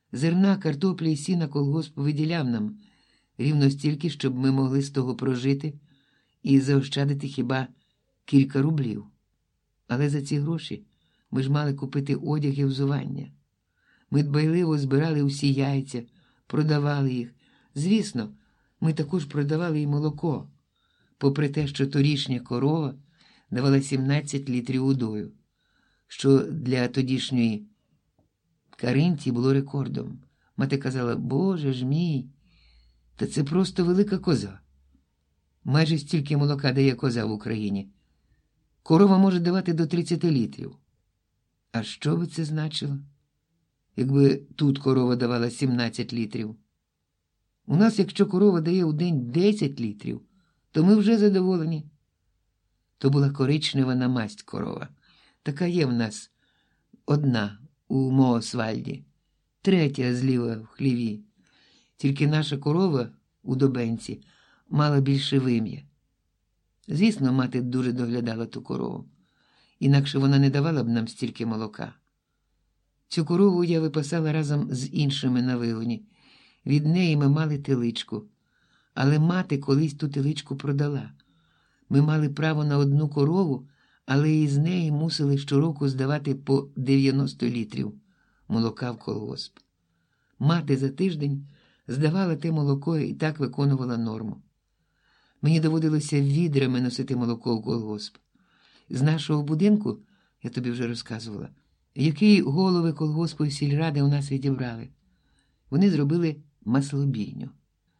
Зерна, картоплі і сіна колгосп виділяв нам рівно стільки, щоб ми могли з того прожити і заощадити хіба кілька рублів. Але за ці гроші ми ж мали купити одяг і взування. Ми дбайливо збирали усі яйця, продавали їх. Звісно, ми також продавали і молоко, попри те, що торішня корова давала 17 літрів удою, що для тодішньої Каринті було рекордом. Мати казала: «Боже ж мій, та це просто велика коза. Майже стільки молока дає коза в Україні. Корова може давати до 30 літрів». А що би це значило, якби тут корова давала 17 літрів? У нас, якщо корова дає у день 10 літрів, то ми вже задоволені. То була коричнева намасть корова. Така є в нас одна у Моосвальді, третя зліва в хліві. Тільки наша корова у Добенці мала більше вим'я. Звісно, мати дуже доглядала ту корову, інакше вона не давала б нам стільки молока. Цю корову я випасала разом з іншими на вигоні. Від неї ми мали теличку, але мати колись ту теличку продала. Ми мали право на одну корову, але із неї мусили щороку здавати по 90 літрів молока в колгосп. Мати за тиждень здавала те молоко і так виконувала норму. Мені доводилося відрами носити молоко в колгосп. З нашого будинку, я тобі вже розказувала, який голови колгоспу і сільради у нас відібрали. Вони зробили маслобійню.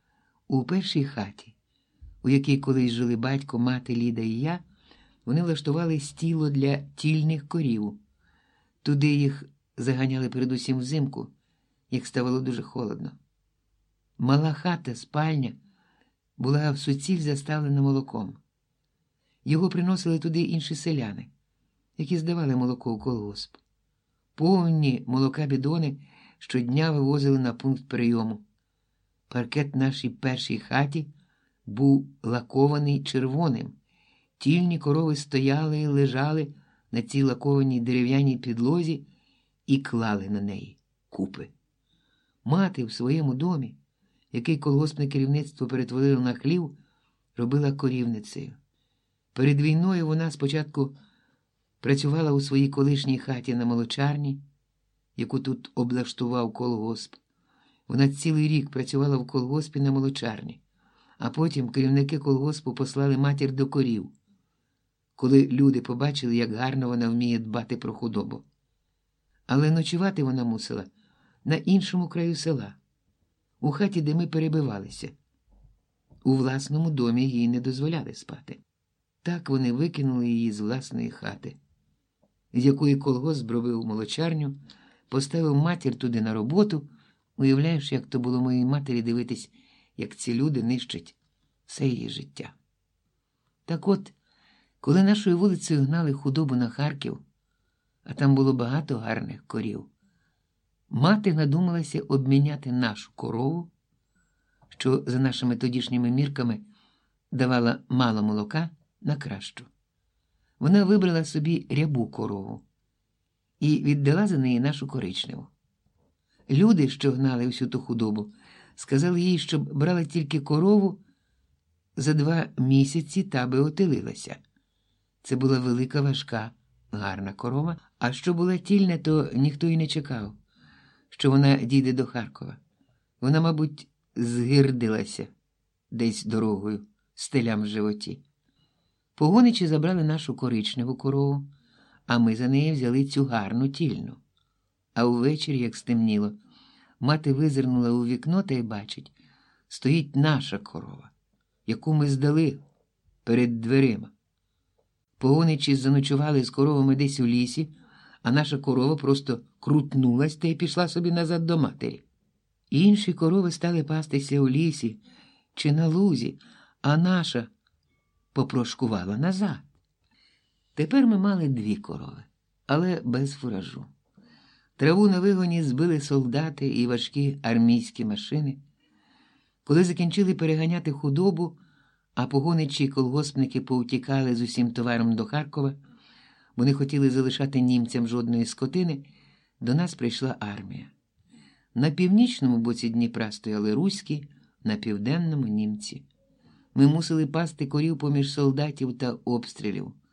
У першій хаті, у якій колись жили батько, мати, Ліда і я, вони влаштували стіло для тільних корів. Туди їх заганяли передусім взимку, як ставало дуже холодно. Мала хата, спальня, була всуціль заставлена молоком. Його приносили туди інші селяни, які здавали молоко в колгосп. Повні молока бідони щодня вивозили на пункт прийому. Паркет нашій першій хаті був лакований червоним. Тільні корови стояли і лежали на цій лакованій дерев'яній підлозі і клали на неї купи. Мати в своєму домі, який колгоспне керівництво перетворило на хлів, робила корівницею. Перед війною вона спочатку працювала у своїй колишній хаті на молочарні, яку тут облаштував колгосп. Вона цілий рік працювала в колгоспі на молочарні, а потім керівники колгоспу послали матір до корів, коли люди побачили, як гарно вона вміє дбати про худобу. Але ночувати вона мусила на іншому краю села, у хаті, де ми перебивалися. У власному домі їй не дозволяли спати. Так вони викинули її з власної хати, з якої колгосп зробив молочарню, поставив матір туди на роботу. Уявляєш, як то було моїй матері дивитись, як ці люди нищать все її життя. Так от, коли нашою вулицею гнали худобу на Харків, а там було багато гарних корів, мати надумалася обміняти нашу корову, що за нашими тодішніми мірками давала мало молока, на кращу. Вона вибрала собі рябу корову і віддала за неї нашу коричневу. Люди, що гнали всю ту худобу, сказали їй, щоб брала тільки корову за 2 місяці, та би отелилася. Це була велика, важка, гарна корова, а що була тільна, то ніхто й не чекав, що вона дійде до Харкова. Вона, мабуть, згирдилася десь дорогою, з телям в животі. Погоничі забрали нашу коричневу корову, а ми за неї взяли цю гарну тільну. А увечері, як стемніло, мати визирнула у вікно та й бачить, стоїть наша корова, яку ми здали перед дверима. Погоничі заночували з коровами десь у лісі, а наша корова просто крутнулась та й пішла собі назад до матері. Інші корови стали пастися у лісі чи на лузі, а наша попрошкувала назад. Тепер ми мали 2 корови, але без фуражу. Траву на вигоні збили солдати і важкі армійські машини. Коли закінчили переганяти худобу, а погоничі й колгоспники повтікали з усім товаром до Харкова, бо не хотіли залишати німцям жодної скотини, до нас прийшла армія. На північному боці Дніпра стояли руські, на південному – німці. Ми мусили пасти корів поміж солдатів та обстрілів.